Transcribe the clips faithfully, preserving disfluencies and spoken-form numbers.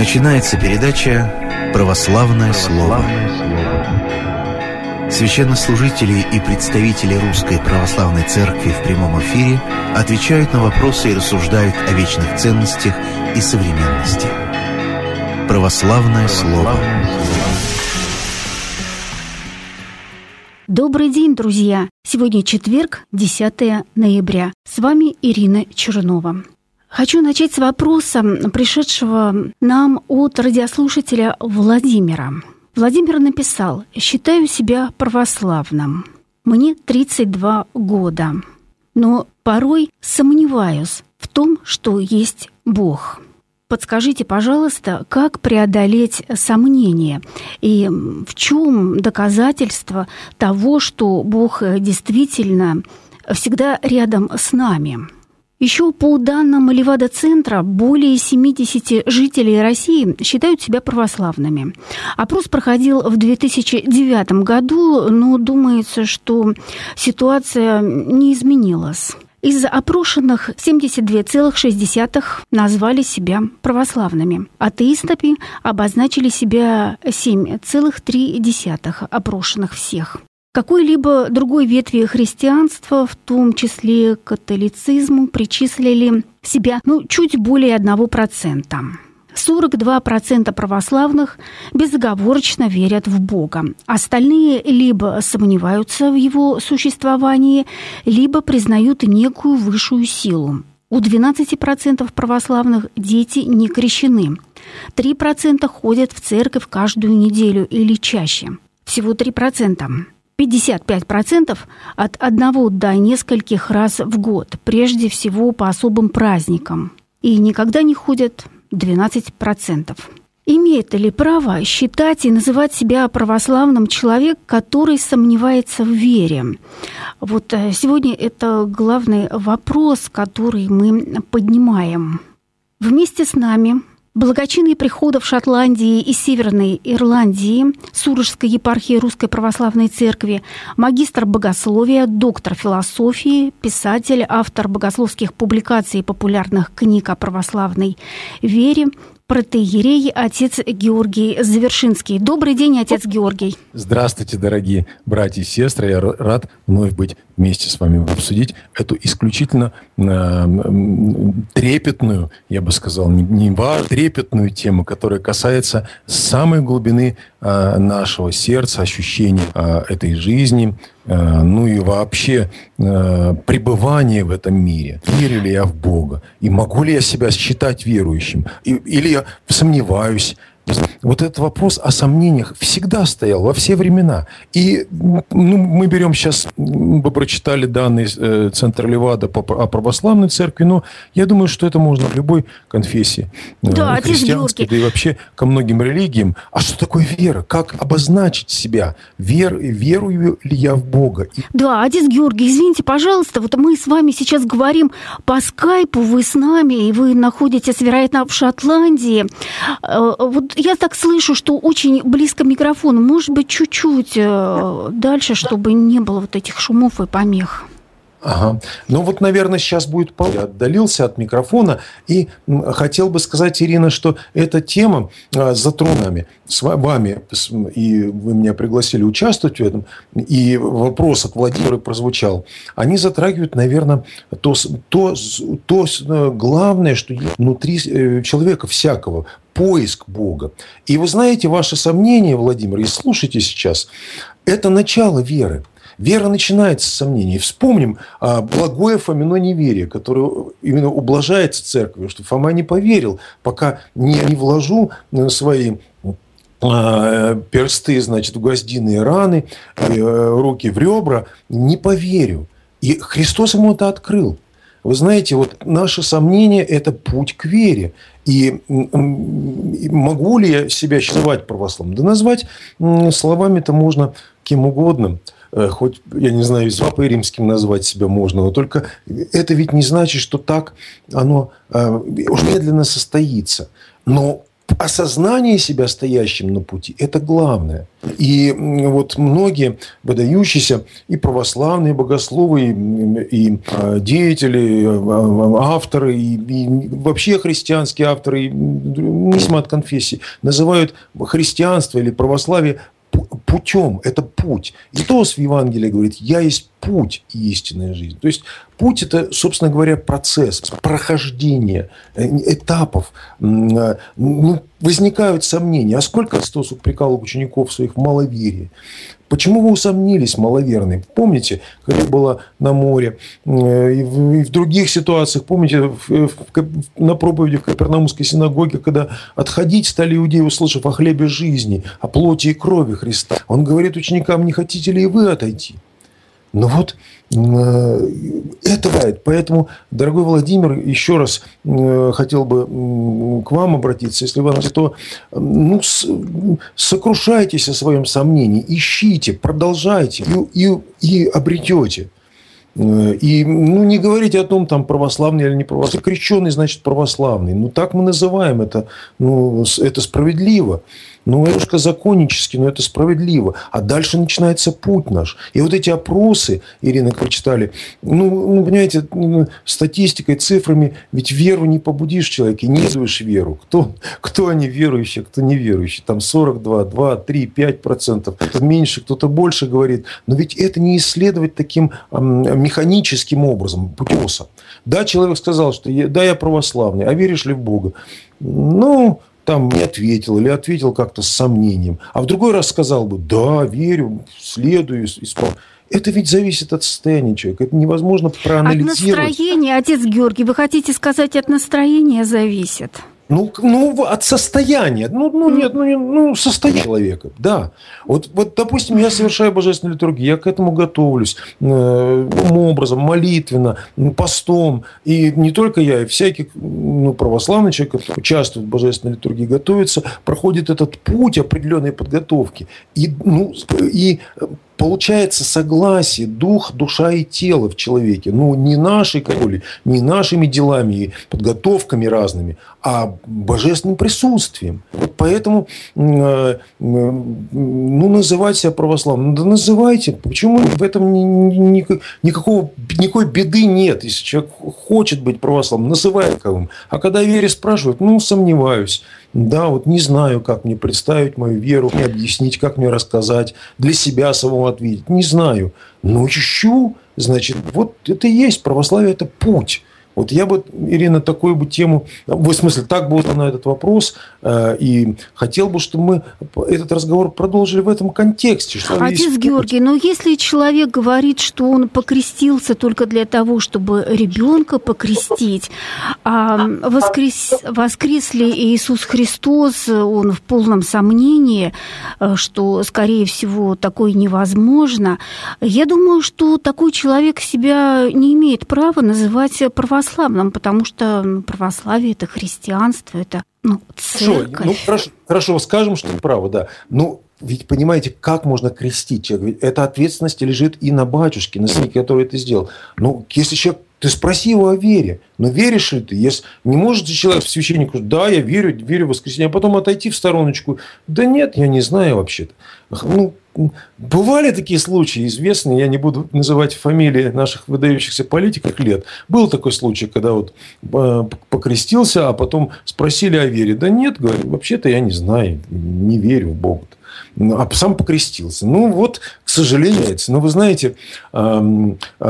Начинается передача «Православное слово». Священнослужители и представители Русской Православной Церкви в прямом эфире отвечают на вопросы и рассуждают о вечных ценностях и современности. «Православное слово». Добрый день, друзья! Сегодня четверг, десятое ноября. С вами Ирина Чернова. Хочу начать с вопроса, пришедшего нам от радиослушателя Владимира. Владимир написал: «Считаю себя православным. Мне тридцать два года, но порой сомневаюсь в том, что есть Бог. Подскажите, пожалуйста, как преодолеть сомнения и в чем доказательство того, что Бог действительно всегда рядом с нами?» Еще по данным Левада-центра, более семьдесят жителей России считают себя православными. Опрос проходил в две тысячи девятом году, но думается, что ситуация не изменилась. Из опрошенных семьдесят два целых шесть десятых назвали себя православными. Атеистами обозначили себя семь целых три десятых опрошенных всех. Какой-либо другой ветви христианства, в том числе католицизму, причислили себя ну, чуть более одного процента. сорок два процента православных безоговорочно верят в Бога. Остальные либо сомневаются в его существовании, либо признают некую высшую силу. У двенадцати процентов православных дети не крещены. три процента ходят в церковь каждую неделю или чаще. Всего три процента. пятьдесят пять процентов от одного до нескольких раз в год, прежде всего по особым праздникам. И никогда не ходят двенадцать процентов. Имеет ли право считать и называть себя православным человек, который сомневается в вере? Вот сегодня это главный вопрос, который мы поднимаем. Вместе с нами благочинный приходов Шотландии и Северной Ирландии Сурожской епархии Русской Православной Церкви, магистр богословия, доктор философии, писатель, автор богословских публикаций и популярных книг о православной вере, протоиерей отец Георгий Завершинский. Добрый день, отец Георгий. Здравствуйте, дорогие братья и сестры. Я рад вновь быть вместе с вами, обсудить эту исключительно э, трепетную, я бы сказал, не, не важную, трепетную тему, которая касается самой глубины э, нашего сердца, ощущений э, этой жизни, э, ну и вообще э, пребывания в этом мире. Верю ли я в Бога? И могу ли я себя считать верующим? И, или я сомневаюсь? Вот этот вопрос о сомнениях всегда стоял во все времена. И ну, мы берем сейчас, вы прочитали данные э, Центра Левада по, о православной церкви, но я думаю, что это можно в любой конфессии, э, да, христианской, да и вообще ко многим религиям. А что такое вера? Как обозначить себя? Вер, верую ли я в Бога? Да, отец Георгий, извините, пожалуйста, вот мы с вами сейчас говорим по скайпу, вы с нами, и вы находитесь, вероятно, в Шотландии. Вот я так слышу, что очень близко к микрофону. Может быть, чуть-чуть дальше, чтобы не было вот этих шумов и помех. Ага. Ну вот, наверное, сейчас будет... Я отдалился от микрофона и хотел бы сказать, Ирина, что эта тема затронута с вами, и вы меня пригласили участвовать в этом, и вопрос от Владимира прозвучал. Они затрагивают, наверное, то, то, то главное, что есть внутри человека всякого, поиск Бога. И вы знаете, ваши сомнения, Владимир, и слушайте сейчас, это начало веры. Вера начинается с сомнений. Вспомним а, благое Фомино неверие, которое именно ублажается церковью, что Фома не поверил, пока не, не вложу свои а, персты, значит, в гвоздиные раны, а, руки в ребра, не поверю. И Христос ему это открыл. Вы знаете, вот наши сомнения – это путь к вере. И могу ли я себя называть православным? Да назвать словами-то можно кем угодно. Хоть, я не знаю, с Папой Римским назвать себя можно, но только это ведь не значит, что так оно уже медленно состоится. Но осознание себя стоящим на пути – это главное. И вот многие выдающиеся и православные богословы, и, и деятели, авторы, и, и вообще христианские авторы, независимо от конфессии, называют христианство или православие путем, это путь. И Христос в Евангелии говорит: «Я есть путь и истинная жизнь». То есть путь – это, собственно говоря, процесс, прохождение этапов. Ну, возникают сомнения. А сколько Христос упрекал учеников своих в маловерии? Почему вы усомнились, маловерные? Помните, когда я была на море, и в, и в других ситуациях, помните, в, в, на проповеди в Капернаумской синагоге, когда отходить стали иудеи, услышав о хлебе жизни, о плоти и крови Христа, он говорит ученикам: не хотите ли и вы отойти? Ну вот, это бывает. Поэтому, дорогой Владимир, еще раз хотел бы к вам обратиться. Если вы, то ну, сокрушайтесь о своем сомнении, ищите, продолжайте и, и, и обретете. И ну, не говорите о том, там, православный или не православный. Крещеный, значит, православный. Ну, так мы называем это. Ну, это справедливо. Ну, немножко законнически, но это справедливо. А дальше начинается путь наш. И вот эти опросы, Ирина, как вы читали, ну, ну, понимаете, статистикой, цифрами, ведь веру не побудишь человека, не исследуешь веру. Кто, кто они верующие, кто неверующие? Там сорок два, два, три, пять процентов. Кто-то меньше, кто-то больше говорит. Но ведь это не исследовать таким эм, механическим образом, путёса. Да, человек сказал, что да, я православный, а веришь ли в Бога? Ну... там не ответил или ответил как-то с сомнением. А в другой раз сказал бы: да, верю, следую, исполняю. Это ведь зависит от состояния человека. Это невозможно проанализировать. От настроения, отец Георгий, вы хотите сказать, от настроения зависит? Ну, ну, от состояния. Ну, ну нет, ну, ну, состояние человека, да. Вот, вот, допустим, я совершаю божественную литургию, я к этому готовлюсь э, образом, молитвенно, постом. И не только я, и всякий ну, православный человек, который участвует в божественной литургии, готовится, проходит этот путь определенной подготовки. И, ну, и получается согласие, дух, душа и тело в человеке. Ну, не нашей волей, не нашими делами и подготовками разными, а божественным присутствием. Вот поэтому э, ну, называть себя православным. Да называйте. Почему в этом ни, ни, никакого, никакой беды нет? Если человек хочет быть православным, называй таковым. А когда в вере спрашивают, ну, сомневаюсь. Да, вот не знаю, как мне представить мою веру, мне объяснить, как мне рассказать, для себя самого ответить. Не знаю. Но ищу, значит, вот это и есть православие, это путь. Вот я бы, Ирина, такую бы тему, в смысле, так бы на этот вопрос, и хотел бы, чтобы мы этот разговор продолжили в этом контексте. Отец Георгий, но если человек говорит, что он покрестился только для того, чтобы ребенка покрестить, а воскрес, воскрес ли Иисус Христос, он в полном сомнении, что, скорее всего, такое невозможно, я думаю, что такой человек себя не имеет права называть православным. Потому что православие – это христианство, это ну, церковь. Хорошо, ну, хорошо, хорошо, скажем, что право, да. Ну, ведь понимаете, как можно крестить человека? Ведь эта ответственность лежит и на батюшке, на священнике, который это сделал. Ну, если человек, ты спроси его о вере. Но веришь ли ты? Если не может человек священнику, да, я верю, верю в воскресенье, а потом отойти в стороночку. Да нет, я не знаю вообще-то. Ну, бывали такие случаи известные, я не буду называть фамилии наших выдающихся политиков лет. Был такой случай, когда вот покрестился, а потом спросили о вере. Да нет, говорю, вообще-то я не знаю, не верю в Бога. А сам покрестился. Ну, вот, к сожалению, но вы знаете, э,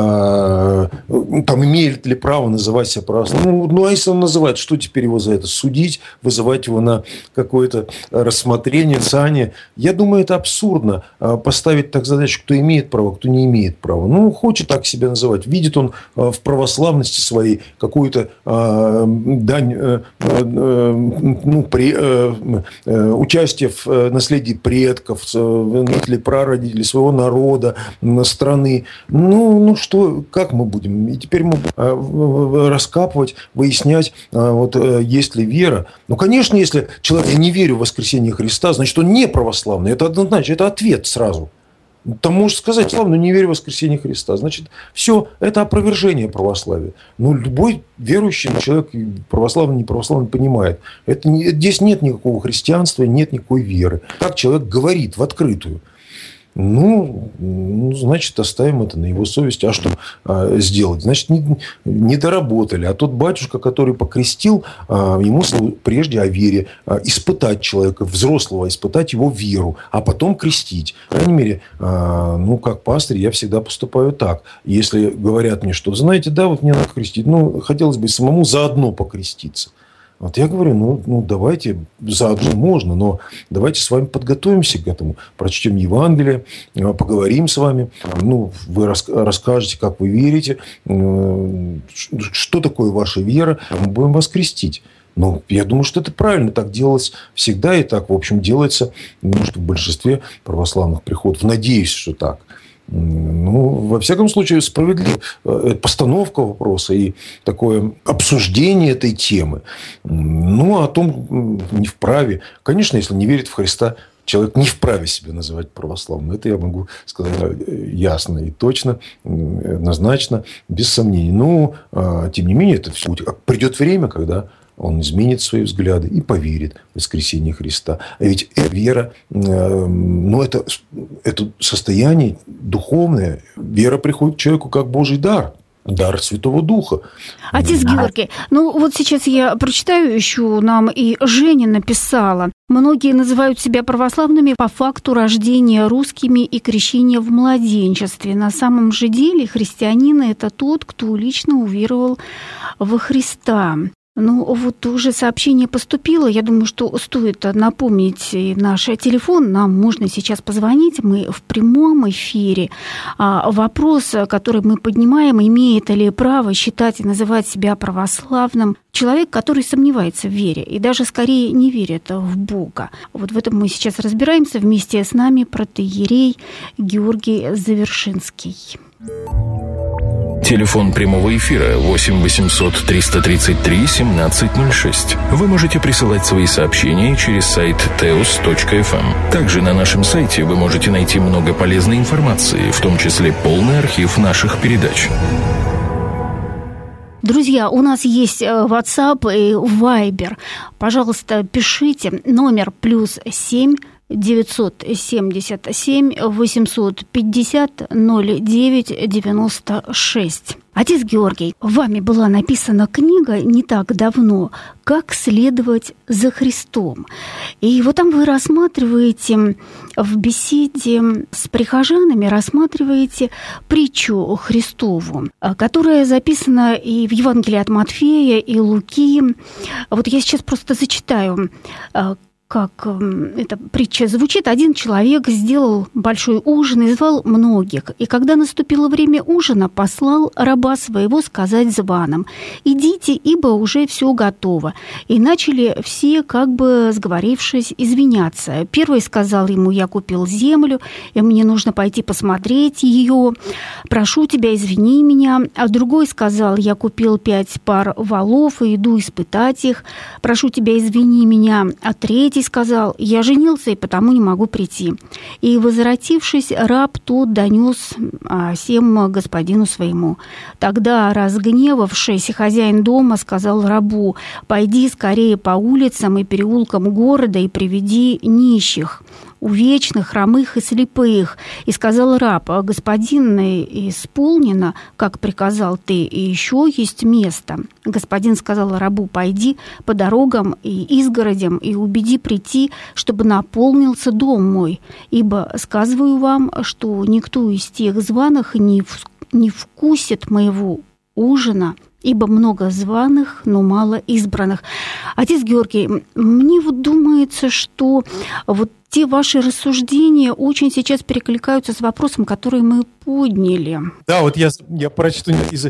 э, там имеет ли право называть себя православным? Ну, ну, а если он называет, что теперь его за это? Судить, вызывать его на какое-то рассмотрение, сане? Я думаю, это абсурдно поставить так задачу, кто имеет право, кто не имеет права. Ну, хочет так себя называть. Видит он в православности своей какую-то э, дань, э, э, ну, при, э, э, участие в наследии предков, родителей, прародителей, своего народа, страны. Ну, ну что, как мы будем? И теперь мы раскапывать, выяснять, вот, есть ли вера. Ну, конечно, если человек, я не верю в воскресение Христа, значит, он не православный. Это однозначно, это ответ сразу. Там можешь сказать, слава, но не верю в воскресение Христа. Значит, все, это опровержение православия. Ну, любой верующий человек, православный, не православный, понимает. Это не, здесь нет никакого христианства, нет никакой веры. Так человек говорит в открытую. Ну, ну, значит, оставим это на его совести. А что а, сделать? Значит, не, не доработали. А тот батюшка, который покрестил, а, ему прежде о вере. А, испытать человека, взрослого, испытать его веру, а потом крестить. По крайней мере, а, ну, как пастырь, я всегда поступаю так. Если говорят мне, что, знаете, да, вот мне надо крестить, ну, хотелось бы самому заодно покреститься. Вот я говорю, ну, ну давайте, заодно можно, но давайте с вами подготовимся к этому, прочтем Евангелие, поговорим с вами, ну, вы расскажете, как вы верите, что такое ваша вера, мы будем вас крестить. Ну, я думаю, что это правильно, так делалось всегда и так, в общем, делается, может, в большинстве православных приходов. Надеюсь, что так. Ну, во всяком случае, справедлива постановка вопроса и такое обсуждение этой темы. Ну, о том не вправе. Конечно, если не верит в Христа, человек не вправе себя называть православным. Это я могу сказать ясно и точно, однозначно, без сомнений. Но, тем не менее, это все будет. Придет время, когда он изменит свои взгляды и поверит в воскресение Христа. А ведь вера, ну, это, это состояние духовное. Вера приходит к человеку как Божий дар. Дар Святого Духа. Отец Георгий, ну вот сейчас я прочитаю еще, нам и Женя написала. Многие называют себя православными по факту рождения русскими и крещения в младенчестве. На самом же деле христианин – это тот, кто лично уверовал во Христа. Ну, вот уже сообщение поступило. Я думаю, что стоит напомнить наш телефон. Нам можно сейчас позвонить. Мы в прямом эфире. Вопрос, который мы поднимаем, имеет ли право считать и называть себя православным человек, который сомневается в вере и даже скорее не верит в Бога. Вот в этом мы сейчас разбираемся. Вместе с нами протоиерей Георгий Завершинский. Телефон прямого эфира восемь восемьсот триста тридцать три семнадцать ноль шесть. Вы можете присылать свои сообщения через сайт теос точка эф эм. Также на нашем сайте вы можете найти много полезной информации, в том числе полный архив наших передач. Друзья, у нас есть WhatsApp и Viber. Пожалуйста, пишите номер плюс семь девятьсот семьдесят семь восемьсот пятьдесят ноль девять девяносто шесть. Отец Георгий, вами была написана книга не так давно «Как следовать за Христом». И вот там вы рассматриваете в беседе с прихожанами, рассматриваете притчу Христову, которая записана и в Евангелии от Матфея, и Луки. Вот я сейчас просто зачитаю, как эта притча звучит. Один человек сделал большой ужин и звал многих. И когда наступило время ужина, послал раба своего сказать званым: «Идите, ибо уже все готово». И начали все, как бы сговорившись, извиняться. Первый сказал ему: «Я купил землю, и мне нужно пойти посмотреть ее. Прошу тебя, извини меня». А другой сказал: «Я купил пять пар волов и иду испытать их. Прошу тебя, извини меня». А третий сказал: «Я женился, и потому не могу прийти». И, возвратившись, раб тот донес всем господину своему. Тогда, разгневавшись, хозяин дома сказал рабу: «Пойди скорее по улицам и переулкам города и приведи нищих, увечных, хромых и слепых». И сказал раб: «Господин, исполнено, как приказал ты, и еще есть место». Господин сказал рабу: «Пойди по дорогам и изгородям и убеди прийти, чтобы наполнился дом мой. Ибо сказываю вам, что никто из тех званых не, в, не вкусит моего ужина, ибо много званых, но мало избранных». Отец Георгий, мне вот думается, что вот те ваши рассуждения очень сейчас перекликаются с вопросом, который мы подняли. Да, вот я, я прочту из,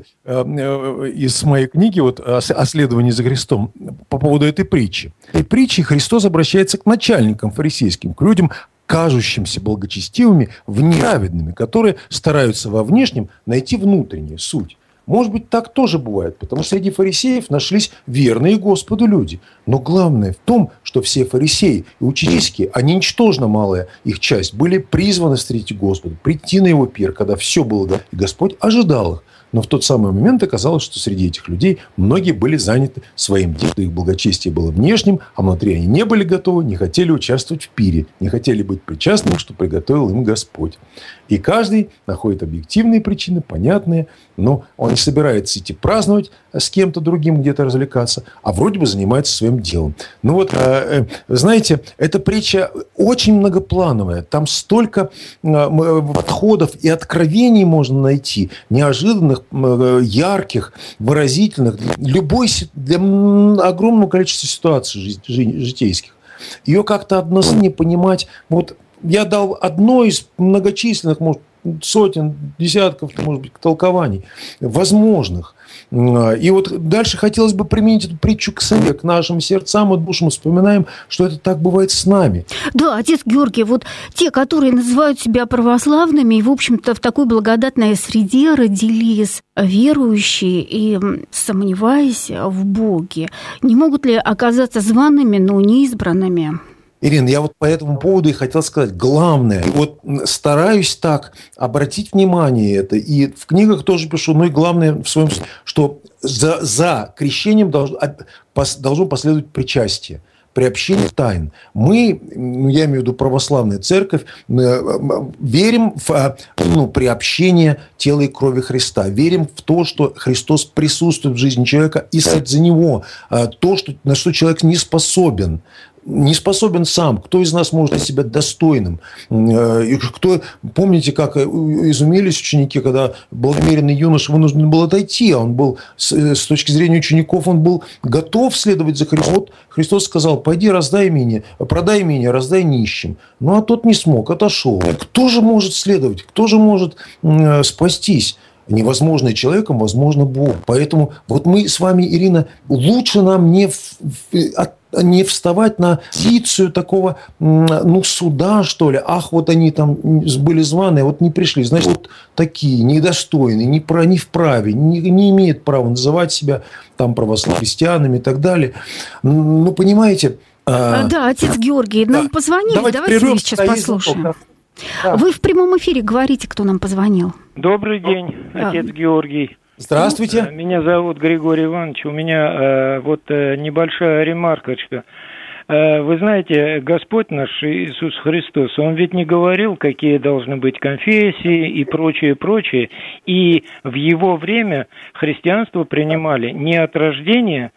из моей книги вот, о следовании за Христом по поводу этой притчи. В этой притче Христос обращается к начальникам фарисейским, к людям, кажущимся благочестивыми, внеправедными, которые стараются во внешнем найти внутреннюю суть. Может быть, так тоже бывает, потому что среди фарисеев нашлись верные Господу люди. Но главное в том, что все фарисеи и ученические, они ничтожно малая их часть, были призваны встретить Господа, прийти на его пир, когда все было готово, и Господь ожидал их. Но в тот самый момент оказалось, что среди этих людей многие были заняты своим делом. Их благочестие было внешним, а внутри они не были готовы, не хотели участвовать в пире, не хотели быть причастными, что приготовил им Господь. И каждый находит объективные причины, понятные, но он не собирается идти праздновать с кем-то другим, где-то развлекаться, а вроде бы занимается своим делом. Ну вот, знаете, эта притча очень многоплановая. Там столько подходов и откровений можно найти, неожиданных, ярких, выразительных, любой, для огромного количества ситуаций житейских. Ее как-то однозначно не понимать. Вот я дал одно из многочисленных, может, сотен, десятков, может быть, толкований возможных. И вот дальше хотелось бы применить эту притчу к себе, к нашим сердцам и душам. Вспоминаем, что это так бывает с нами. Да, отец Георгий, вот те, которые называют себя православными и, в общем-то, в такой благодатной среде родились верующие и сомневаясь в Боге, не могут ли оказаться зваными, но неизбранными? Ирина, я вот по этому поводу и хотел сказать, главное, вот стараюсь так обратить внимание это, и в книгах тоже пишу, ну и главное в своем, что за, за крещением должно, должно последовать причастие, приобщение тайн. Мы, я имею в виду православная церковь, верим в ну, приобщение тела и крови Христа, верим в то, что Христос присутствует в жизни человека и за него то, что, на что человек не способен. Не способен сам. Кто из нас может себя достойным? И кто, помните, как изумились ученики, когда благонамеренный юноша вынужден был отойти, а он был, с точки зрения учеников, он был готов следовать за Христом. Вот Христос сказал: пойди, раздай имение, продай имение, раздай нищим. Ну, а тот не смог, отошел. Кто же может следовать? Кто же может спастись? Невозможное человеком, возможно Бог. Поэтому вот мы с вами, Ирина, лучше нам не, в, не вставать на позицию такого, ну, суда, что ли. Ах, вот они там были званые, вот не пришли. Значит, вот такие, недостойные, не, про, не вправе, не, не имеют права называть себя там православными, христианами и так далее. Ну, понимаете... Да, отец Георгий, нам да. позвонили. Давайте, Давайте сейчас послушаем. Да. Вы в прямом эфире говорите, кто нам позвонил. Добрый день, отец да. Георгий. Здравствуйте. Меня зовут Григорий Иванович. У меня э, вот э, небольшая ремаркочка. Э, вы знаете, Господь наш Иисус Христос, Он ведь не говорил, какие должны быть конфессии и прочее, прочее. И в Его время христианство принимали не от рождения,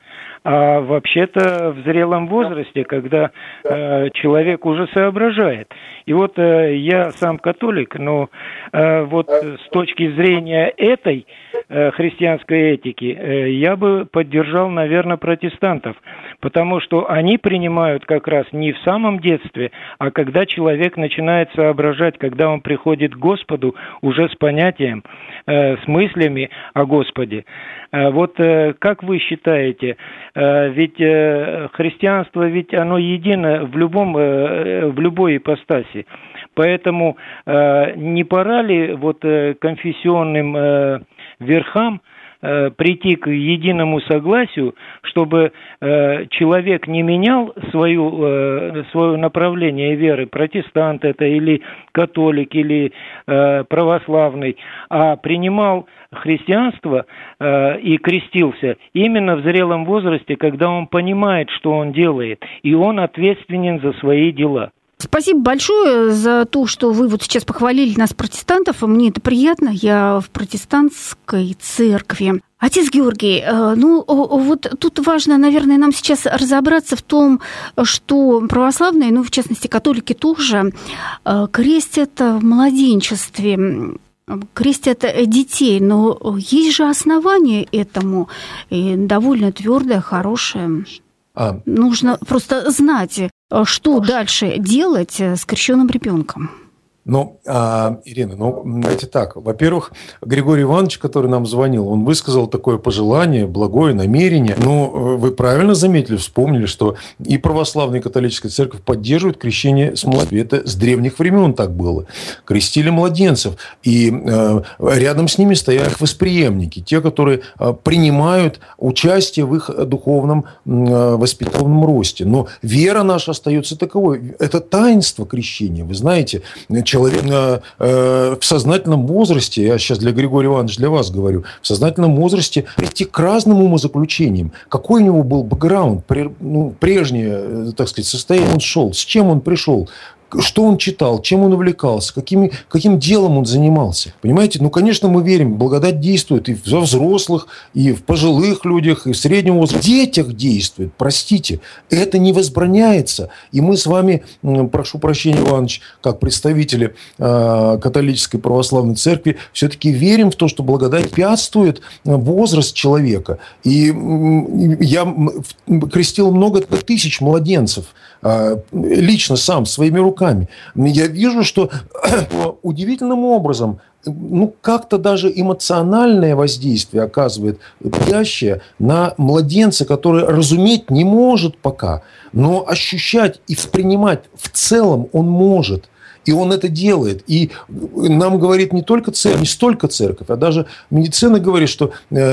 а вообще-то в зрелом возрасте, когда э, человек уже соображает. И вот э, я сам католик, но э, вот с точки зрения этой э, христианской этики э, я бы поддержал, наверное, протестантов, потому что они принимают как раз не в самом детстве, а когда человек начинает соображать, когда он приходит к Господу уже с понятием, э, с мыслями о Господе. Э, вот э, как вы считаете, э, ведь э, христианство, ведь оно едино в любом, э, в любой ипостаси. Поэтому э, не пора ли вот э, конфессионным э, верхам э, прийти к единому согласию, чтобы э, человек не менял свою, э, свое направление веры, протестант это или католик, или э, православный, а принимал христианство э, и крестился именно в зрелом возрасте, когда он понимает, что он делает, и он ответственен за свои дела. Спасибо большое за то, что вы вот сейчас похвалили нас, протестантов. Мне это приятно. Я в протестантской церкви. Отец Георгий, ну вот тут важно, наверное, нам сейчас разобраться в том, что православные, ну в частности католики тоже, крестят в младенчестве, крестят детей, но есть же основания этому, и довольно твердое, хорошее. А. Нужно просто знать, что дальше делать с крещенным ребенком. Ну, а, Ирина, ну, знаете так. Во-первых, Григорий Иванович, который нам звонил, он высказал такое пожелание, благое намерение. Но вы правильно заметили, вспомнили, что и православная, и католическая церковь поддерживают крещение с младенцев. Это с древних времен так было. Крестили младенцев. И э, рядом с ними стоят их восприемники. Те, которые э, принимают участие в их духовном э, воспитательном росте. Но вера наша остается таковой. Это таинство крещения. Вы знаете, человек э, э, в сознательном возрасте, я сейчас для Григория Ивановича, для вас говорю, в сознательном возрасте прийти к разным умозаключениям. Какой у него был бэкграунд, ну, прежнее, так сказать, состояние он шел, с чем он пришел, что он читал, чем он увлекался, какими, каким делом он занимался. Понимаете? Ну, конечно, мы верим, благодать действует и во взрослых, и в пожилых людях, и в среднем возрасте. В детях действует, простите. Это не возбраняется. И мы с вами, прошу прощения, Иванович, как представители э, католической православной церкви, все-таки верим в то, что благодать препятствует возраст человека. И я крестил много тысяч младенцев, лично сам, своими руками. Я вижу, что удивительным образом, ну, как-то даже эмоциональное воздействие оказывает влияющее на младенца, который разуметь не может пока, но ощущать и воспринимать в целом он может. И он это делает. И нам говорит не только церковь, не столько церковь, а даже медицина говорит, что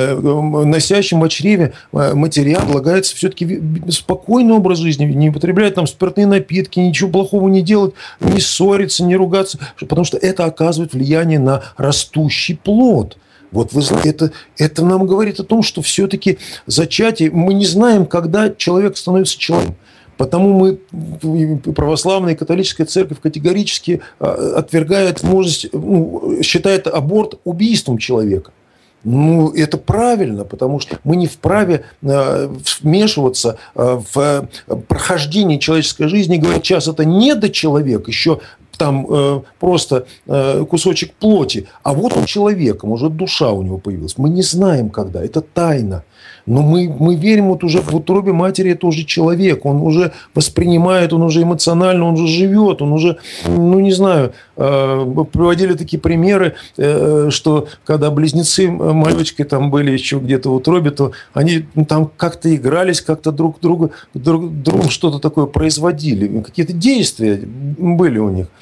носящим в чреве материал полагается все-таки спокойный образ жизни, не употреблять там спиртные напитки, ничего плохого не делать, не ссориться, не ругаться, потому что это оказывает влияние на растущий плод. Вот вы знаете, это, это нам говорит о том, что все-таки зачатие, мы не знаем, когда человек становится человеком. Потому мы, православная и католическая церковь, категорически отвергает возможность, ну, считает аборт убийством человека. Ну, это правильно, потому что мы не вправе вмешиваться в прохождение человеческой жизни и говорить, сейчас это недочеловек, еще там э, просто э, кусочек плоти, а вот он человеком, уже душа у него появилась. Мы не знаем, когда, это тайна. Но мы, мы верим, вот уже в утробе матери это уже человек, он уже воспринимает, он уже эмоционально, он уже живет, он уже, ну не знаю, э, приводили такие примеры, э, что когда близнецы мальчики там были еще где-то в утробе, то они ну, там как-то игрались, как-то друг другу, друг другу что-то такое производили, какие-то действия были у них.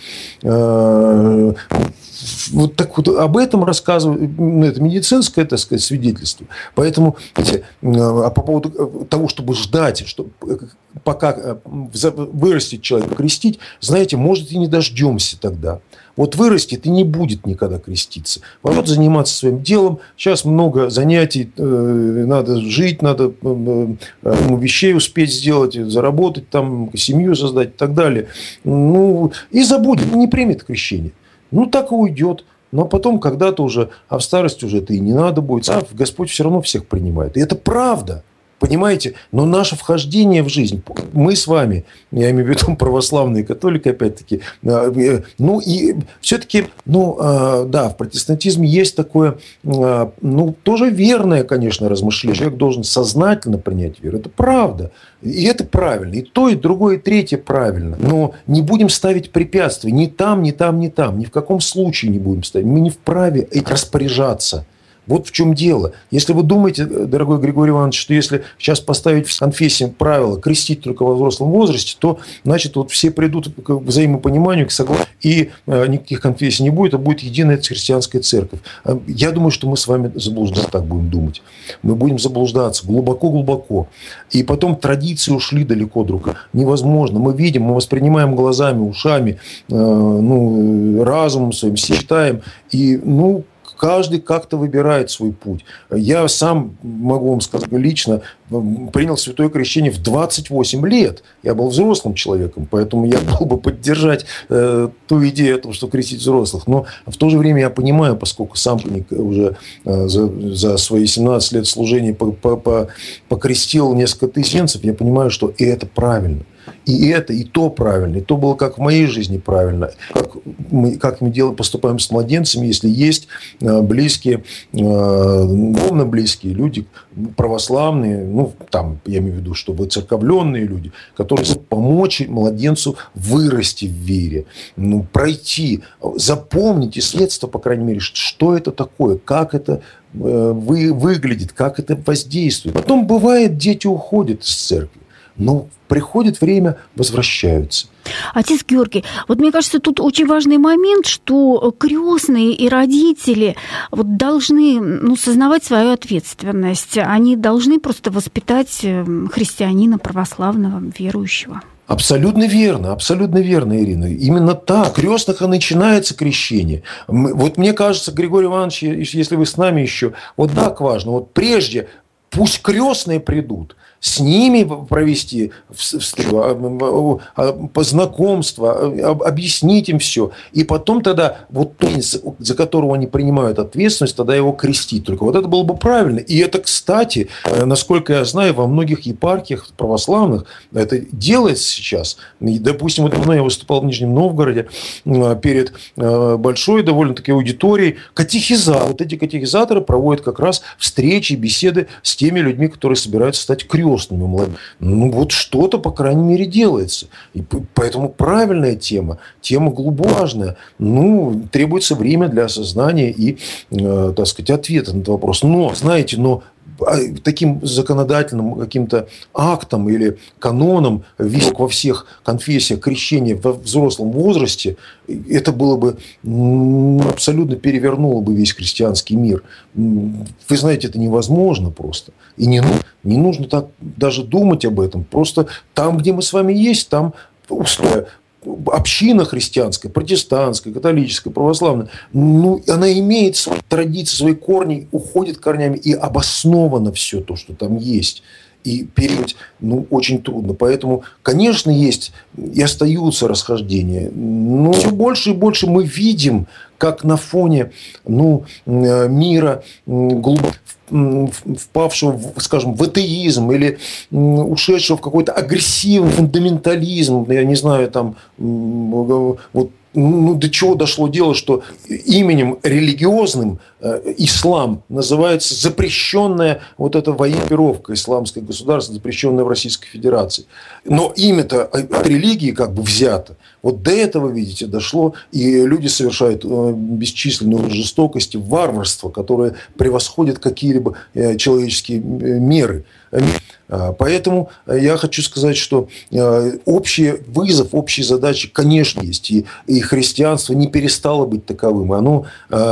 Вот так вот об этом рассказывают, ну, это медицинское, так сказать, свидетельство. Поэтому, знаете, а по поводу того, чтобы ждать, что, пока вырастет человек, крестить, знаете, может и не дождемся тогда. Вот вырастет и не будет никогда креститься. Пойдет заниматься своим делом. Сейчас много занятий, надо жить, надо вещей успеть сделать, заработать, там, семью создать и так далее. Ну, и забудет, не примет крещение. Ну, так и уйдет. Но потом когда-то уже, а в старости уже это и не надо будет. А Господь все равно всех принимает. И это правда. Понимаете? Но наше вхождение в жизнь, мы с вами, я имею в виду православные католики, опять-таки, ну и все-таки, ну да, в протестантизме есть такое, ну тоже верное, конечно, размышление. Человек должен сознательно принять веру. Это правда. И это правильно. И то, и другое, и третье правильно. Но не будем ставить препятствия ни там, ни там, ни там. Ни в каком случае не будем ставить. Мы не вправе распоряжаться. Вот в чем дело. Если вы думаете, дорогой Григорий Иванович, что если сейчас поставить в конфессии правила крестить только во взрослом возрасте, то, значит, вот все придут к взаимопониманию, к согласию, и никаких конфессий не будет, а будет единая христианская церковь. Я думаю, что мы с вами заблуждаться так будем думать. Мы будем заблуждаться глубоко-глубоко. И потом традиции ушли далеко друг от друга. Невозможно. Мы видим, мы воспринимаем глазами, ушами, ну, разумом своим, считаем. И, ну, каждый как-то выбирает свой путь. Я сам, могу вам сказать, лично принял святое крещение в двадцать восемь лет. Я был взрослым человеком, поэтому я мог бы поддержать э, ту идею о том, что крестить взрослых. Но в то же время я понимаю, поскольку сам уже э, за, за свои семнадцать лет служения покрестил несколько тысяч, я понимаю, что и это правильно. И это, и то правильно, и то было как в моей жизни правильно, как мы, как мы делаем, поступаем с младенцами, если есть близкие, духовно близкие люди, православные, ну, там, я имею в виду, что выцерковленные люди, которые могут помочь младенцу вырасти в вере, ну, пройти, запомнить исследство, по крайней мере, что это такое, как это вы, выглядит, как это воздействует. Потом бывает, дети уходят из церкви, но приходит время, возвращаются. Отец Георгий, вот мне кажется, тут очень важный момент, что крестные и родители вот должны, ну, сознавать свою ответственность. Они должны просто воспитать христианина православного, верующего. Абсолютно верно, абсолютно верно, Ирина. Именно так. Крестных и начинается крещение. Вот мне кажется, Григорий Иванович, если вы с нами еще, вот так важно. Вот прежде пусть крестные придут, с ними провести знакомство, объяснить им все. И потом тогда вот тот, за которого они принимают ответственность, тогда его крестить. Только вот это было бы правильно. И это, кстати, насколько я знаю, во многих епархиях православных это делается сейчас. И, допустим, вот я выступал в Нижнем Новгороде перед большой довольно-таки аудиторией. Катехизаторы. Вот эти катехизаторы проводят как раз встречи, беседы с теми людьми, которые собираются стать крестными. Ну, вот что-то, по крайней мере, делается. И поэтому правильная тема, тема глубокая. Ну, требуется время для осознания и, э, так сказать, ответа на этот вопрос. Но, знаете, но таким законодательным каким-то актом или каноном во всех конфессиях крещения во взрослом возрасте, это было бы абсолютно перевернуло бы весь христианский мир. Вы знаете, это невозможно просто. И не, не нужно так даже думать об этом. Просто там, где мы с вами есть, там условия. Община христианская, протестантская, католическая, православная, ну, она имеет свои традиции, свои корни, уходит корнями, и обосновано все то, что там есть. И перейти, ну, очень трудно. Поэтому, конечно, есть и остаются расхождения. Но все больше и больше мы видим, как на фоне, ну, мира глубоко впавшего, скажем, в атеизм или ушедшего в какой-то агрессивный фундаментализм, я не знаю, там, вот, ну, до чего дошло дело, что именем религиозным э, ислам называется запрещенная вот эта военизировка исламское государство, запрещенное в Российской Федерации. Но имя-то от религии как бы взято. Вот до этого, видите, дошло, и люди совершают бесчисленную жестокость, варварство, которое превосходит какие-либо человеческие меры. Поэтому я хочу сказать, что общий вызов, общие задачи, конечно, есть. И, и христианство не перестало быть таковым. Оно,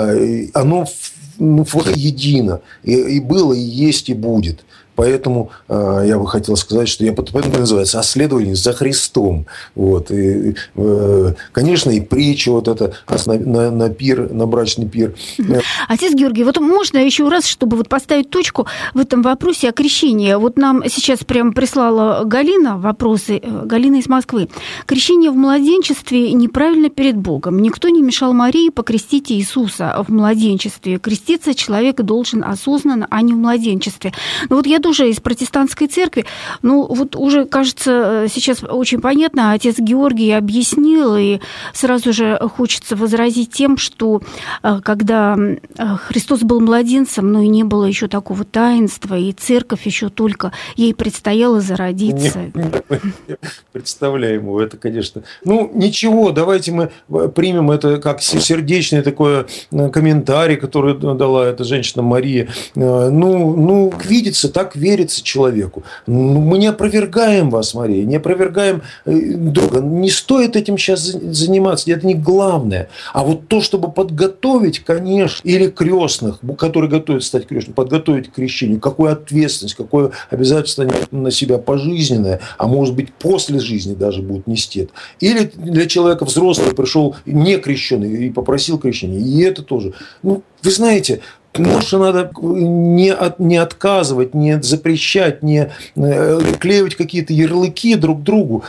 оно ну, едино. И, и было, и есть, и будет. Поэтому э, я бы хотел сказать, что я поэтому называется «Следование за Христом». Вот. И, э, конечно, и притча вот это на, на, на пир, на брачный пир. Отец Георгий, вот можно еще раз, чтобы вот поставить точку в этом вопросе о крещении. Вот нам сейчас прямо прислала Галина вопросы, Галина из Москвы. Крещение в младенчестве неправильно перед Богом. Никто не мешал Марии покрестить Иисуса в младенчестве. Креститься человек должен осознанно, а не в младенчестве. Но вот я тоже из протестантской церкви. Ну, вот уже, кажется, сейчас очень понятно, отец Георгий объяснил, и сразу же хочется возразить тем, что когда Христос был младенцем, ну, и не было еще такого таинства, и церковь еще только ей предстояло зародиться. Представляем его, это, конечно... Ну, ничего, давайте мы примем это как сердечный такой комментарий, который дала эта женщина Мария. Ну, ну видится, так верится человеку. Мы не опровергаем вас, Мария, не опровергаем друга. Не стоит этим сейчас заниматься, это не главное. А вот то, чтобы подготовить, конечно, или крестных, которые готовятся стать крестными, подготовить к крещению, какую ответственность, какое обязательство на себя пожизненное, а может быть после жизни даже будут нести это. Или для человека взрослого пришел не крещенный и попросил крещения. И это тоже. Ну, вы знаете, Наше надо не, от, не отказывать, не запрещать, не клеивать какие-то ярлыки друг другу,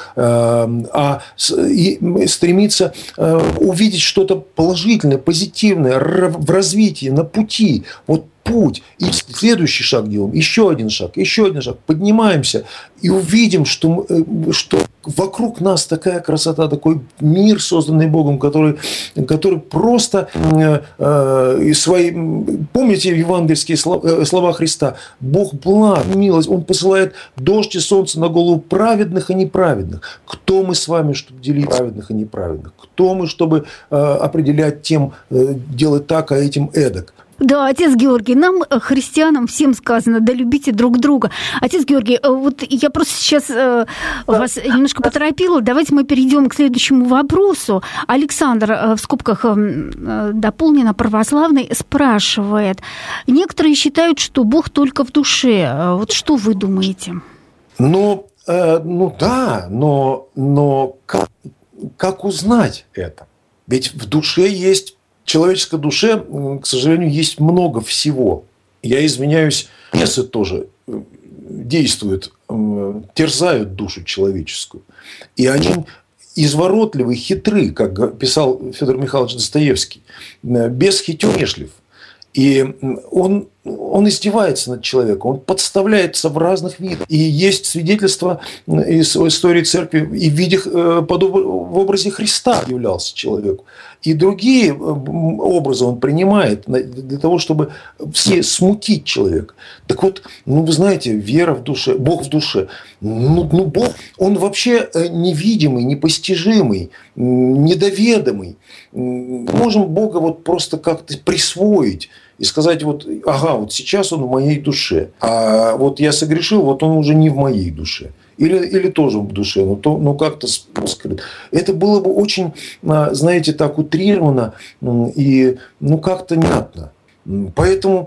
а стремиться увидеть что-то положительное, позитивное в развитии, на пути. Вот путь. И следующий шаг делаем, еще один шаг, еще один шаг. Поднимаемся и увидим, что, что вокруг нас такая красота, такой мир, созданный Богом, который, который просто э, э, свои... Помните евангельские слова, слова Христа? Бог благ, милость, Он посылает дождь и солнце на голову праведных и неправедных. Кто мы с вами, чтобы делить праведных и неправедных? Кто мы, чтобы э, определять тем, э, делать так, а этим эдак? Да, отец Георгий, нам, христианам, всем сказано, да любите друг друга. Отец Георгий, вот я просто сейчас э, вас немножко поторопила. Давайте мы перейдем к следующему вопросу. Александр, э, в скобках э, дополнено, православный, спрашивает. Некоторые считают, что Бог только в душе. Вот что вы думаете? Ну, э, ну да, но, но как, как узнать это? Ведь в душе есть... В человеческой душе, к сожалению, есть много всего. Я извиняюсь, бесы тоже действуют, терзают душу человеческую. И они изворотливы, хитры, как писал Федор Михайлович Достоевский. Бес хитрёшлив. И он, он издевается над человеком, он подставляется в разных видах. И есть свидетельства из истории церкви, и в, виде, в образе Христа являлся человеку. И другие образы он принимает для того, чтобы все смутить человека. Так вот, ну вы знаете, вера в душе, Бог в душе. Ну, ну Бог, Он вообще невидимый, непостижимый, недоведомый. Мы можем Бога вот просто как-то присвоить и сказать, вот, ага, вот сейчас Он в моей душе, а вот я согрешил, вот Он уже не в моей душе. Или, или тоже в душе, но, то, но как-то скрыт. Это было бы очень, знаете, так утрировано и ну, как-то непонятно. Поэтому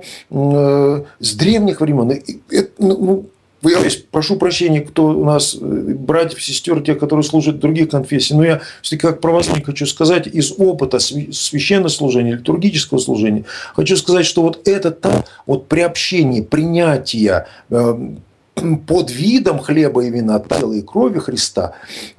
э, с древних времен, это, ну, я прошу прощения, кто у нас, братьев, сестер, те, которые служат в других конфессий, но я все-таки как православник хочу сказать из опыта священнослужения, литургического служения, хочу сказать, что вот это там, вот приобщение, принятие э, под видом хлеба и вина, тела и крови Христа,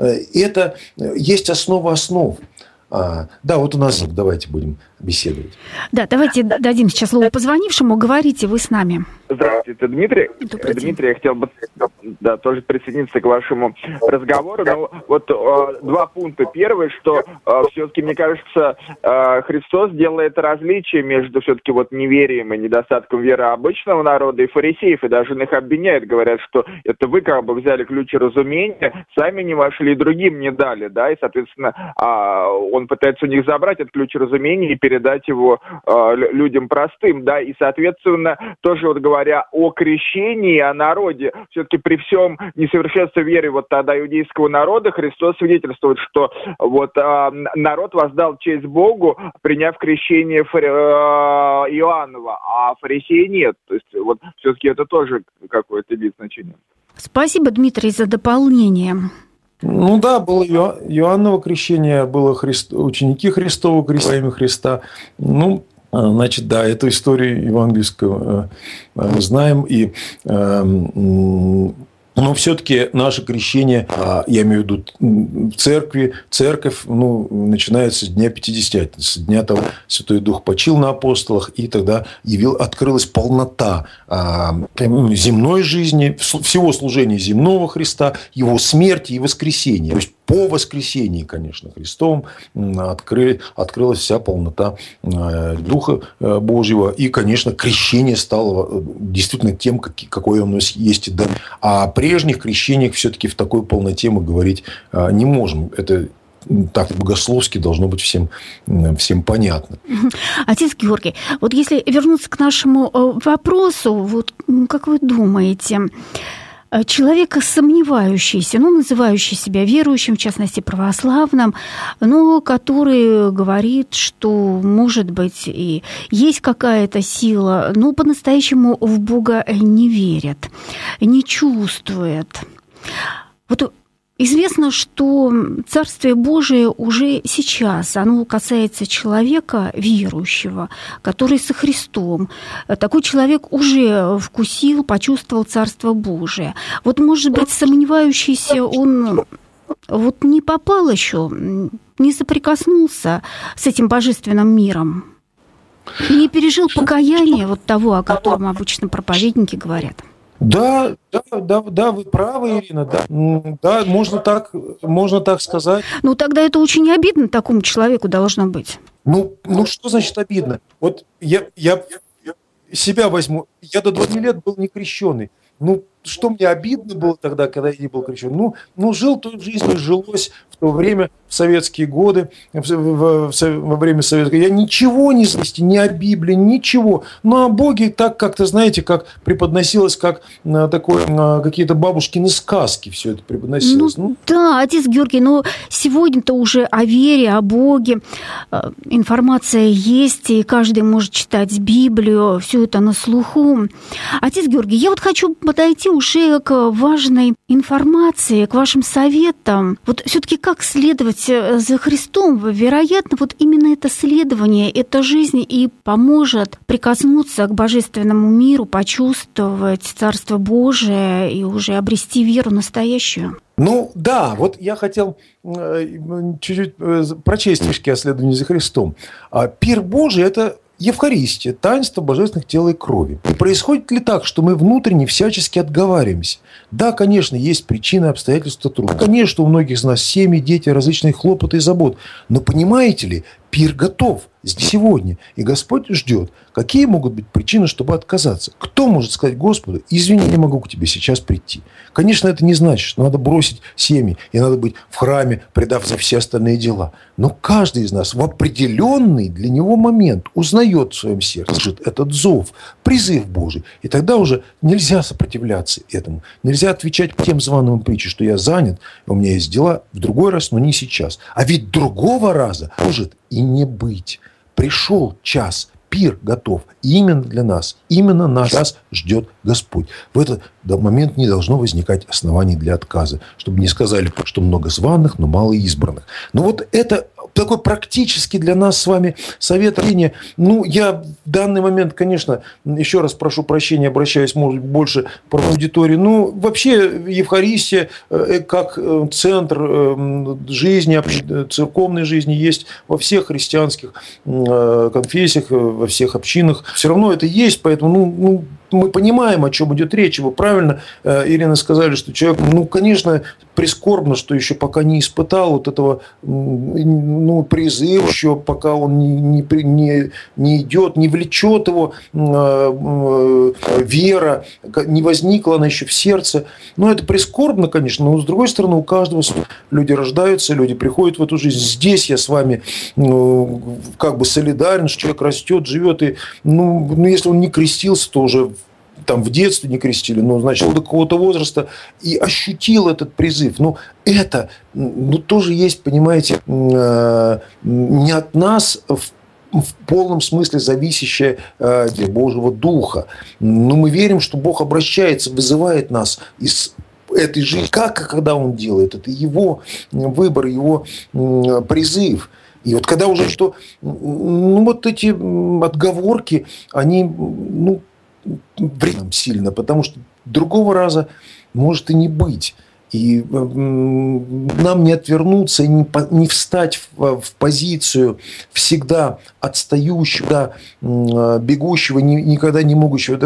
это есть основа основ. А, да, вот у нас, давайте будем беседовать. Да, давайте дадим сейчас слово позвонившему. Говорите, вы с нами. Здравствуйте, это Дмитрий. Дмитрий, я хотел бы да, тоже присоединиться к вашему разговору. Но вот э, два пункта. Первый, что э, все-таки, мне кажется, э, Христос делает различие между все-таки вот неверием и недостатком веры обычного народа и фарисеев, и даже их обвиняет, говорят, что это вы как бы взяли ключи разумения, сами не вошли и другим не дали, да, и, соответственно, э, он пытается у них забрать этот ключ разумения и передать его э, людям простым, да, и, соответственно, тоже вот говоря о крещении, о народе, все-таки при всем несовершенстве веры вот тогда иудейского народа, Христос свидетельствует, что вот э, народ воздал честь Богу, приняв крещение фари... э, Иоаннова, а фарисеи нет, то есть вот все-таки это тоже какое-то имеет значение. Спасибо, Дмитрий, за дополнение. Ну да, было Иоанново крещение, было Христ... ученики Христова крестили во имя Христа. Ну, значит, да, эту историю евангельскую мы знаем. И, но все-таки наше крещение, я имею в виду в церкви, церковь, ну, начинается с дня Пятидесятницы, с дня того, Святой Дух почил на апостолах, и тогда явил, открылась полнота земной жизни, всего служения земного Христа, его смерти и воскресения. То есть по воскресении, конечно, Христовым открыли, открылась вся полнота Духа Божьего. И, конечно, крещение стало действительно тем, какое у нас есть и да. А о прежних крещениях все-таки в такой полноте мы говорить не можем. Это так богословски должно быть всем, всем понятно. Отец Георгий, вот если вернуться к нашему вопросу, вот как вы думаете, человек сомневающийся, ну, называющий себя верующим, в частности, православным, но который говорит, что, может быть, и есть какая-то сила, но по-настоящему в Бога не верит, не чувствует. Вот известно, что Царствие Божие уже сейчас, оно касается человека верующего, который со Христом. Такой человек уже вкусил, почувствовал Царство Божие. Вот, может быть, сомневающийся, он вот не попал еще, не соприкоснулся с этим божественным миром? И не пережил покаяние вот того, о котором обычно проповедники говорят. Да, да, да, да, вы правы, Ирина, да, да, можно так, можно так сказать. Ну, тогда это очень обидно такому человеку должно быть. Ну, ну что значит обидно? Вот я, я себя возьму, я до двадцати лет был не крещеный. Ну, что мне обидно было тогда, когда я не был крещен? Ну, ну жил той жизнью, жилось в то время, в советские годы, в, в, в, во время советского. Я ничего не знаю, ни о Библии, ничего. Но о Боге так как-то, знаете, как преподносилось, как такое, какие-то бабушкины сказки все это преподносилось. Ну, ну. Да, отец Георгий, но сегодня-то уже о вере, о Боге информация есть, и каждый может читать Библию, все это на слуху. Отец Георгий, я вот хочу подойти уже к важной информации, к вашим советам. Вот все-таки как следовать за Христом? Вероятно, вот именно это следование, эта жизнь и поможет прикоснуться к божественному миру, почувствовать Царство Божие и уже обрести веру настоящую. Ну да, вот я хотел чуть-чуть прочесть стишки о следовании за Христом. Пир Божий – это Евхаристия, таинство божественных тела и крови. И происходит ли так, что мы внутренне всячески отговариваемся? Да, конечно, есть причины, обстоятельства, труда. Конечно, у многих из нас семьи, дети, различные хлопоты и забот. Но понимаете ли, пир готов здесь сегодня, и Господь ждет. Какие могут быть причины, чтобы отказаться? Кто может сказать Господу: извини, не могу к тебе сейчас прийти? Конечно, это не значит, что надо бросить семьи, и надо быть в храме, предав за все остальные дела. Но каждый из нас в определенный для него момент узнает в своем сердце этот зов, призыв Божий. И тогда уже нельзя сопротивляться этому. Нельзя отвечать тем званым притчам, что я занят, у меня есть дела, в другой раз, но не сейчас. А ведь другого раза может и не быть. Пришел час, пир готов. И именно для нас, именно наш час ждет Господь. В этот момент не должно возникать оснований для отказа. Чтобы не сказали, что много званых, но мало избранных. Но вот это такой практически для нас с вами совет. Ну, я в данный момент, конечно, еще раз прошу прощения, обращаюсь, может быть, больше про аудиторию. Ну, вообще, Евхаристия как центр жизни, церковной жизни есть во всех христианских конфессиях, во всех общинах. Все равно это есть, поэтому, ну, ну мы понимаем, о чем идет речь. Вы правильно, Ирина, сказали, что человек, ну, конечно, прискорбно, что еще пока не испытал вот этого, ну, призыва, еще пока он не, не, не, не идет, не влечет его э, э, вера, не возникла она еще в сердце. Ну, это прискорбно, конечно, но, с другой стороны, у каждого люди рождаются, люди приходят в эту жизнь. Здесь я с вами э, как бы солидарен, что человек растет, живет, и, ну, ну, если он не крестился, то уже там в детстве не крестили, но, значит, до какого-то возраста и ощутил этот призыв. Но это, ну, тоже есть, понимаете, не от нас в в полном смысле зависящее от Божьего Духа. Но мы верим, что Бог обращается, вызывает нас из этой жизни. Как и когда Он делает, это Его выбор, Его призыв. И вот когда уже что, ну, вот эти отговорки, они, ну, вредным сильно, потому что другого раза может и не быть. И нам не отвернуться, не, не встать в, в позицию всегда отстающего, бегущего, никогда не могущего,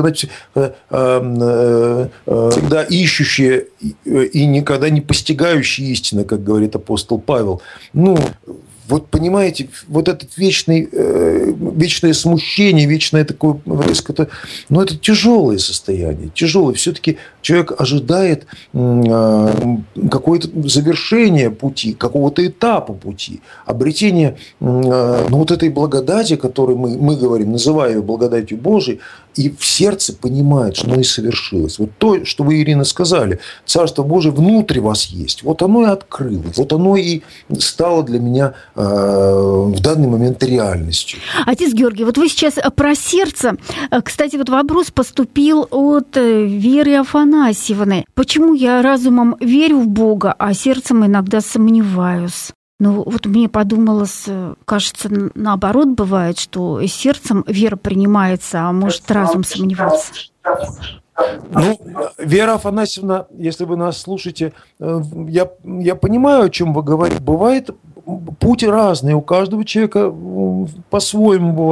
всегда ищущие и никогда не постигающие истины, как говорит апостол Павел. Ну, вот понимаете, вот это вечный, э, вечное смущение, вечное такое, это, ну, это тяжелое состояние, тяжелое. Все-таки человек ожидает э, какое-то завершение пути, какого-то этапа пути, обретения э, ну, вот этой благодати, которую мы, мы говорим, называя ее благодатью Божией, и в сердце понимает, что оно и совершилось. Вот то, что вы, Ирина, сказали, Царство Божие внутри вас есть. Вот оно и открылось. Вот оно и стало для меня э, в данный момент реальностью. Отец Георгий, вот вы сейчас про сердце. Кстати, вот вопрос поступил от Веры Афанасьевны. Почему я разумом верю в Бога, а сердцем иногда сомневаюсь? Ну, вот мне подумалось, кажется, наоборот бывает, что сердцем вера принимается, а может разум сомневаться. Ну, Вера Афанасьевна, если вы нас слушаете, я, я понимаю, о чем вы говорите. Бывает путь разный, у каждого человека по-своему бывает.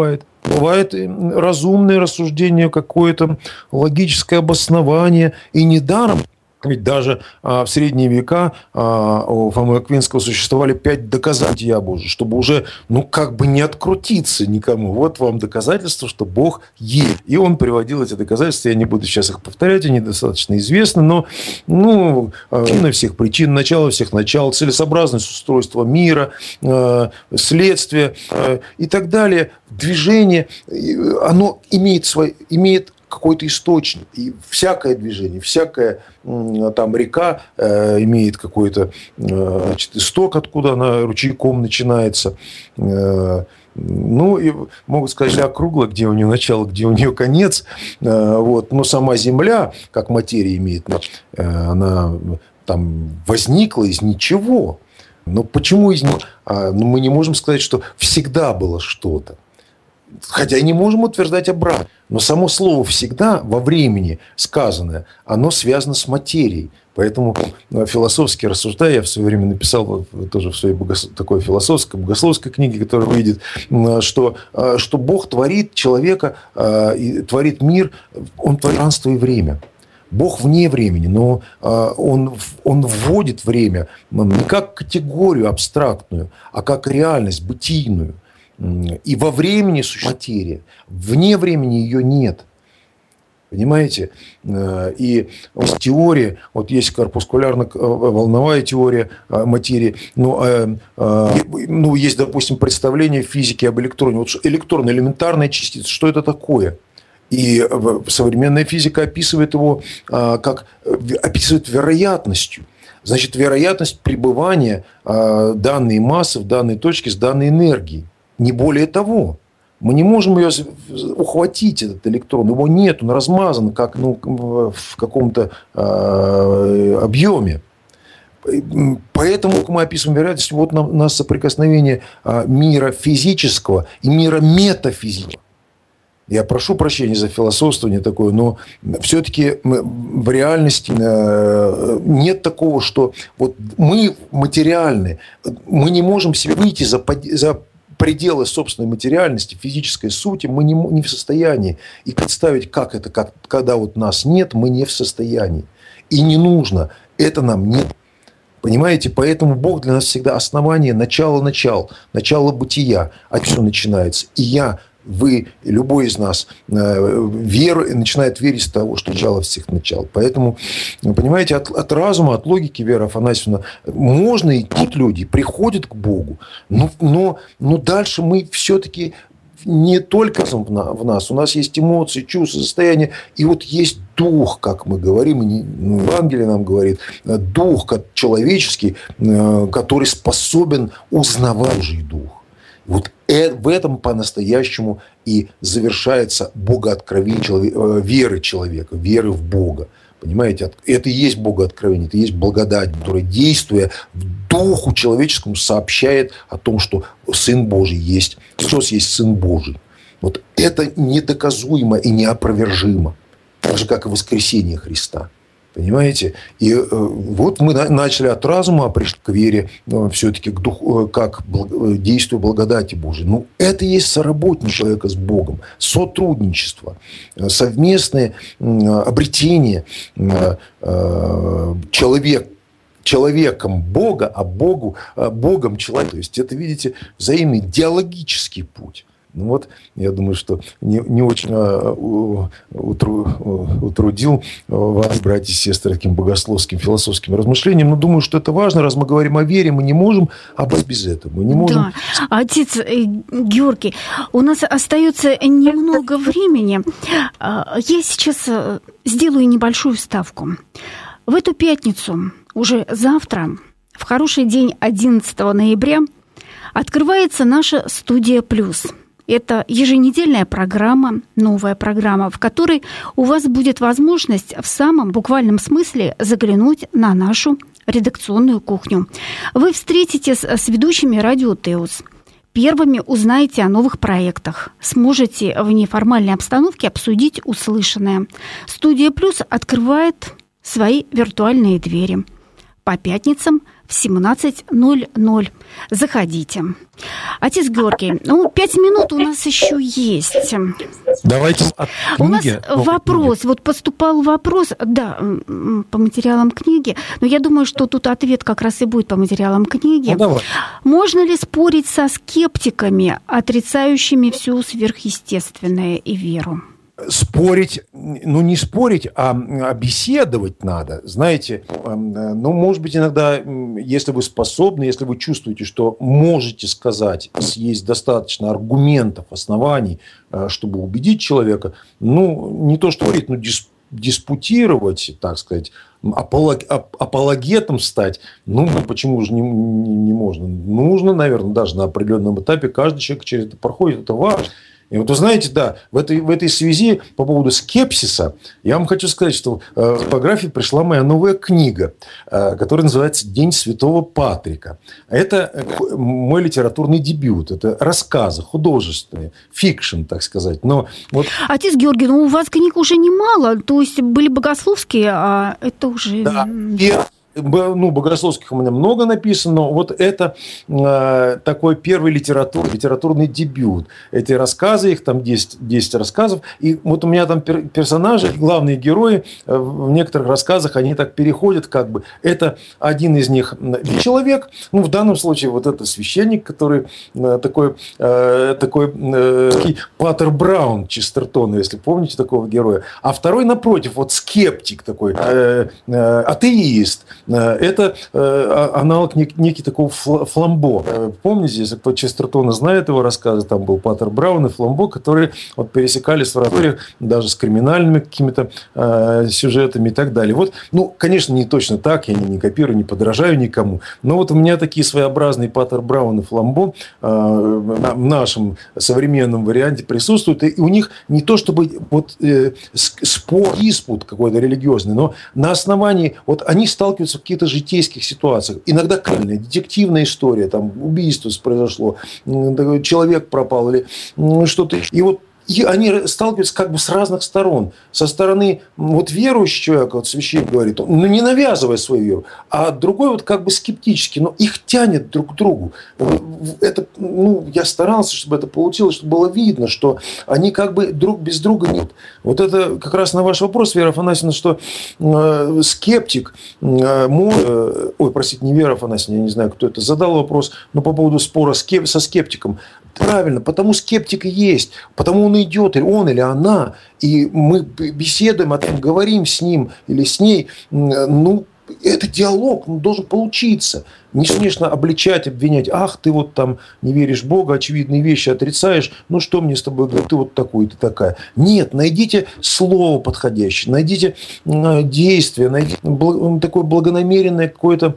бывает разумное рассуждение, какое-то логическое обоснование, и недаром. Ведь даже а, в средние века а, у Фомы Аквинского существовали пять доказательств Бытия Божия, чтобы уже, ну, как бы не открутиться никому. Вот вам доказательство, что Бог есть. И он приводил эти доказательства, я не буду сейчас их повторять, они достаточно известны, но, ну, причина всех причин, начало всех начал, целесообразность устройства мира, а, следствие а, и так далее, движение, оно имеет, свой, имеет какой-то источник. И всякое движение, всякая там река э, имеет какой-то э, значит, исток, откуда она ручейком начинается. Э, ну, и могут сказать, что округло, где у нее начало, где у нее конец. Э, вот. Но сама Земля, как материя имеет, э, она там возникла из ничего. Но почему из ничего? А, ну, мы не можем сказать, что всегда было что-то. Хотя и не можем утверждать обратно. Но само слово «всегда» во времени сказанное, оно связано с материей. Поэтому философски рассуждая, я в свое время написал тоже в своей богос... такой философской, богословской книге, которая выйдет, что, что Бог творит человека, и творит мир, Он творит пространство и время. Бог вне времени, но он, он вводит время не как категорию абстрактную, а как реальность бытийную. И во времени существует материя. Вне времени ее нет. Понимаете? И есть теория, вот есть корпускулярно-волновая теория материи, ну, ну, есть, допустим, представление в физике об электроне. Вот электрон, элементарная частица, что это такое? И современная физика описывает его как описывает вероятностью. Значит, вероятность пребывания данной массы в данной точке с данной энергией. Не более того. Мы не можем ее ухватить, этот электрон. Его нет, он размазан как, ну, в каком-то э, объеме. Поэтому мы описываем вероятность. Вот у нас соприкосновение мира физического и мира метафизического. Я прошу прощения за философствование такое, но все-таки в реальности нет такого, что вот мы материальны, мы не можем себе выйти за, за пределы собственной материальности, физической сути, мы не, не в состоянии. И представить, как это, как, когда вот нас нет, мы не в состоянии. И не нужно. Это нам нет. Понимаете? Поэтому Бог для нас всегда основание, начало-начал, начало бытия. Отсюда начинается. И я, вы, любой из нас веру, начинает верить с того, что начало всех начал. Поэтому, понимаете, от, от разума, от логики, Вера Афанасьевна, можно идти, люди приходят к Богу, но, но, но дальше мы все-таки не только в нас, у нас есть эмоции, чувства, состояния, и вот есть дух, как мы говорим, ну, Евангелие нам говорит, дух человеческий, который способен узнавать Божий дух. Вот в этом по-настоящему и завершается богооткровение веры человека, веры в Бога. Понимаете, это и есть богооткровение, это и есть благодать, которая, действуя в духу человеческому, сообщает о том, что Сын Божий есть, Христос есть Сын Божий. Вот это недоказуемо и неопровержимо, так же, как и воскресение Христа. Понимаете? И э, вот мы начали от разума, а пришли к вере, э, все-таки к духу, э, как благ, действию благодати Божией. Ну, это и есть соработничество человека с Богом, сотрудничество, э, совместное э, обретение э, э, человека, человеком Бога, а Богу, э, Богом человека. То есть это, видите, взаимный диалогический путь. Ну вот, я думаю, что не, не очень а, у, утру, утрудил вас, братья и сестры, таким богословским, философским размышлением, но думаю, что это важно, раз мы говорим о вере, мы не можем обойтись без этого. Мы не можем... Да, отец Георгий, у нас остается немного времени. Я сейчас сделаю небольшую вставку. В эту пятницу, уже завтра, в хороший день одиннадцатого ноября, открывается наша «Студия Плюс». Это еженедельная программа, новая программа, в которой у вас будет возможность в самом буквальном смысле заглянуть на нашу редакционную кухню. Вы встретитесь с ведущими радио ТЭУС. Первыми узнаете о новых проектах. Сможете в неформальной обстановке обсудить услышанное. «Студия Плюс» открывает свои виртуальные двери. по пятницам в семнадцать ноль ноль. Заходите. Отец Георгий, ну, пять минут у нас еще есть. Давайте от книги. У нас вопрос, вот поступал вопрос, да, по материалам книги, но я думаю, что тут ответ как раз и будет по материалам книги. Ну, давай. Можно ли спорить со скептиками, отрицающими все сверхъестественное и веру? Спорить, ну не спорить, а, а беседовать надо. Знаете, ну, может быть, иногда, если вы способны, если вы чувствуете, что можете сказать, есть достаточно аргументов, оснований, чтобы убедить человека, ну, не то что говорить, но дис, диспутировать, так сказать, аполог, апологетом стать, ну, почему же не, не, не можно? Нужно, наверное, даже на определенном этапе каждый человек через это проходит, это важно. И вот вы знаете, да, в этой, в этой связи по поводу скепсиса я вам хочу сказать, что в типографии пришла моя новая книга, которая называется «День Святого Патрика». Это мой литературный дебют. Это рассказы художественные, фикшн, так сказать. Но вот... Отец Георгий, ну у вас книг уже немало, то есть были богословские, а это уже... Да, ну, богословских у меня много написано, но вот это э, такой первый литератур, литературный дебют. Эти рассказы, их там десять, десять рассказов, и вот у меня там пер, персонажи, главные герои, э, в некоторых рассказах они так переходят, как бы, это один из них человек, ну, в данном случае вот это священник, который э, такой, э, такой э, Паттер Браун Честертона, если помните такого героя, а второй напротив, вот скептик такой, э, э, атеист. Это э, аналог нек, некий такого Фламбо. Помните, если кто Честертона знает его рассказы, там был Паттер Браун и Фламбо, которые вот пересекались в расторе даже с криминальными какими-то э, сюжетами и так далее. Вот, ну, конечно, не точно так, я не, не копирую, не подражаю никому, но вот у меня такие своеобразные Паттер Браун и Фламбо э, в нашем современном варианте присутствуют, и у них не то чтобы вот э, спор, диспут какой-то религиозный, но на основании, вот они сталкиваются в каких-то житейских ситуациях. Иногда крайняя, детективная история, там убийство произошло, человек пропал или что-то. И вот и они сталкиваются как бы с разных сторон. Со стороны вот верующего человека, вот священник говорит, ну не навязывая свою веру, а другой вот как бы скептически, но их тянет друг к другу. Это, ну, я старался, чтобы это получилось, чтобы было видно, что они как бы друг без друга нет. Вот это как раз на ваш вопрос, Вера Афанасьевна, что э, скептик, э, мой, э, ой, простите, не Вера Афанасьевна, я не знаю, кто это задал вопрос, но по поводу спора скеп, со скептиком. Правильно, потому скептик и есть, потому он идет, или он, или она, и мы беседуем, о том, говорим с ним или с ней, ну, это диалог, он должен получиться. Не, конечно, обличать, обвинять. Ах, ты вот там не веришь в Бога, очевидные вещи отрицаешь. Ну, что мне с тобой говорить? Ты вот такой, ты такая. Нет, найдите слово подходящее, найдите действие, найдите такое благонамеренное какое-то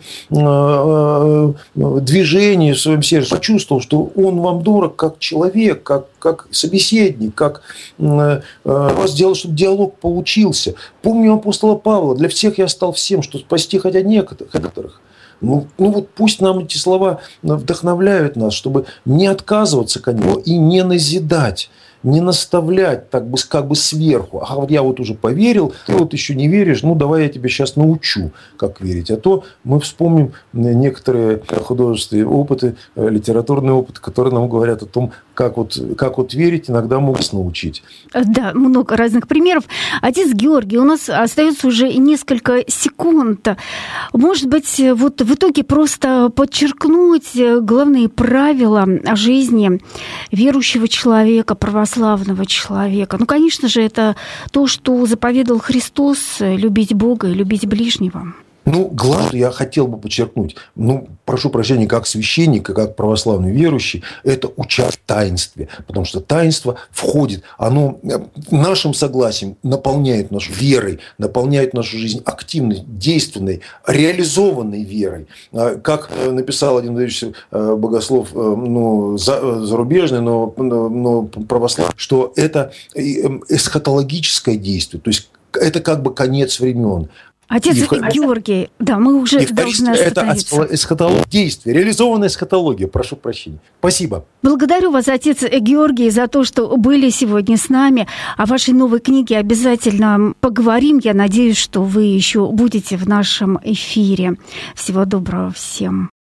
движение в своем сердце. Почувствовал, что он вам дорог как человек, как, как собеседник, как вас делать, чтобы диалог получился. Помню апостола Павла. Для всех я стал всем, что спасти хотя некоторых. Ну, ну вот пусть нам эти слова вдохновляют нас, чтобы не отказываться от него и не назидать, не наставлять так бы, как бы сверху. А вот я вот уже поверил, ты вот еще не веришь, ну давай я тебя сейчас научу, как верить. А то мы вспомним некоторые художественные опыты, литературные опыты, которые нам говорят о том, как вот, как вот верить, иногда могут научить. Да, много разных примеров. Отец Георгий, у нас остается уже несколько секунд. Может быть, вот в итоге просто подчеркнуть главные правила жизни верующего человека, православного человека. Ну, конечно же, это то, что заповедал Христос, любить Бога и любить ближнего. Ну, главное, я хотел бы подчеркнуть, ну, прошу прощения, как священник и как православный верующий, это участь в таинстве, потому что таинство входит, оно нашим согласием наполняет нашу верой, наполняет нашу жизнь активной, действенной, реализованной верой. Как написал один богослов, ну, зарубежный, но, но православный, что это эсхатологическое действие, то есть это как бы конец времен. Отец и Георгий, да, мы уже должны остановиться. Это эсхатология действия, реализованная эсхатология, прошу прощения. Спасибо. Благодарю вас, отец Георгий, за то, что были сегодня с нами. О вашей новой книге обязательно поговорим. Я надеюсь, что вы еще будете в нашем эфире. Всего доброго всем.